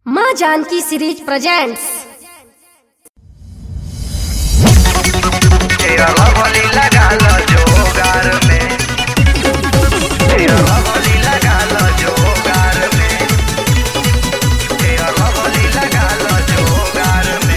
माँ Janaki series presents. तेरा lovely लगा लो जोगार में, तेरा लवली लगा लो जोगार में, तेरा लवली लगा लो जोगार में।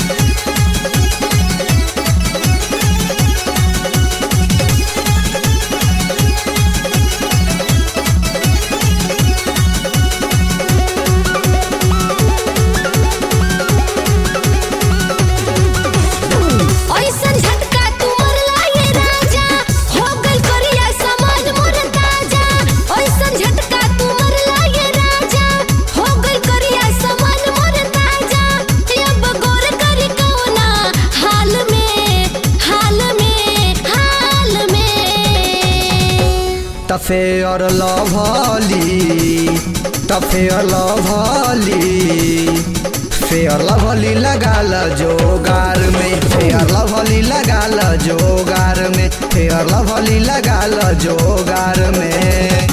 फेयर लवली लगा लो जोगार में, फेयर लवली लगा लो जोगार में, फेयर लवली लगा लो जोगार में।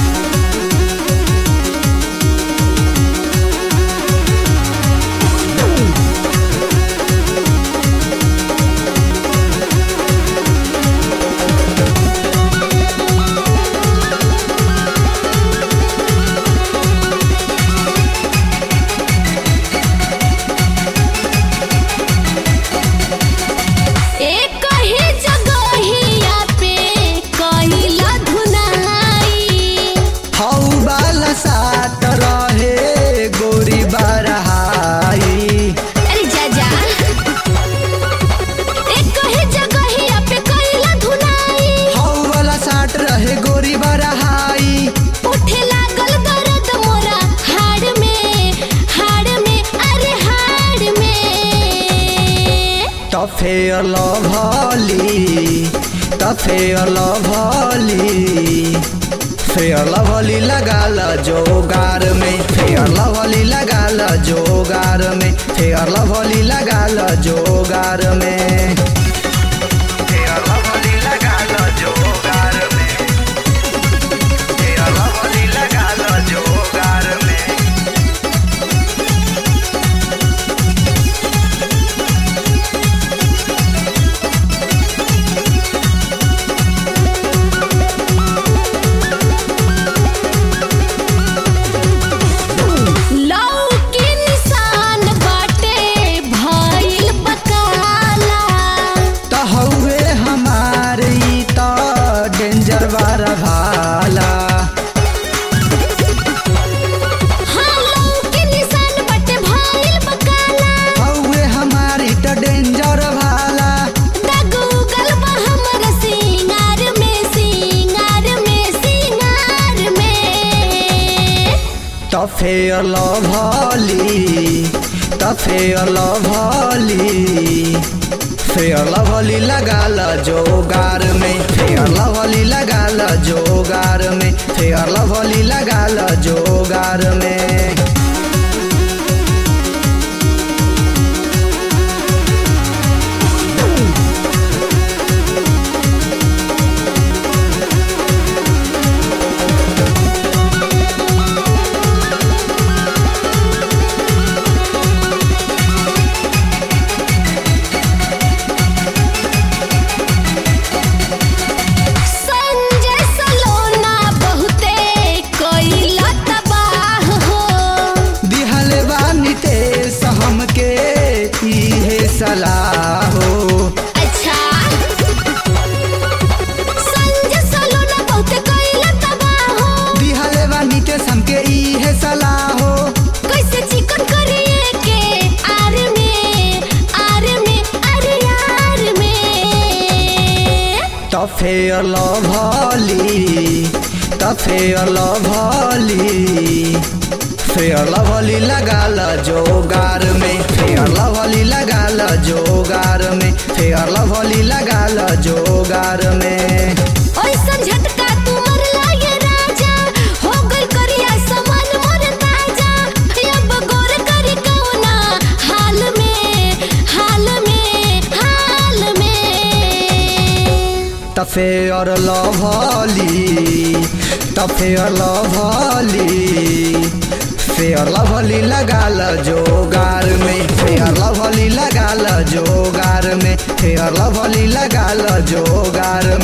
फेयर लवली लगा लो जोगार में, फेयर लवली लगा लो जोगार में, फेयर लवली लगा लो जोगार में। तेरा लवली लगा लो जोगार में, तेरा लवली लगा लो जोगार में। फेयर लवली लगा लो जोगार में, फेयर लवली लगा लो जोगार में, फेयर लवली लगा लो जोगार में। फेयर लवली लगा लो जोगार में, फेयर लवली लगा लो जोगार में, फेयर लवली लगा लो जोगार में। फेयर लवली फेयर लवली लगा ल जोगार में, फेयर लवली लगा ल जोगार में, फेयर लवली लगा ल जोगार